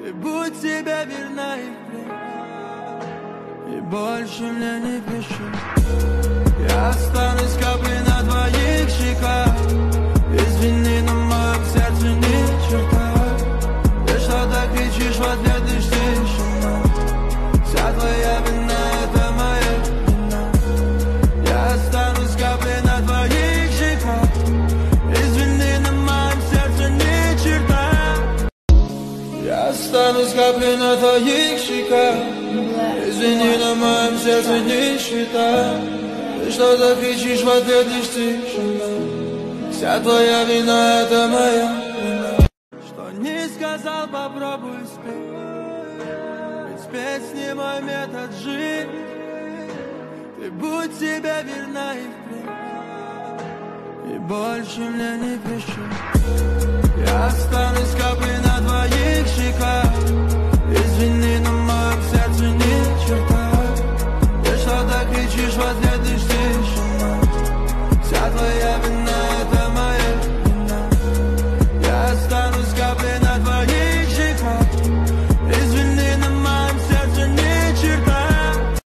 Ты будь себе верна и впредь, и больше мне не пиши. Я останусь каплей на твоих щеках. Извини, но в моем сердце ни черта. Ты что-то кричишь в ответ, лишь тишина. Вся твоя вина — это моя вина. Я останусь каплей на твоих щеках. Извини, но в моем сердце ни черта. Я останусь каплей на твоих щеках. Извини, на моем сердце нищета. Ты что-то кричишь в ответ, лишь тишина. Вся твоя вина — это моя вина. Что не сказал, попробуй спеть. Ведь спеть не мой метод жить. Ты будь себе верна и впредь, и больше мне не пиши. Я останусь каплей на твоих щеках.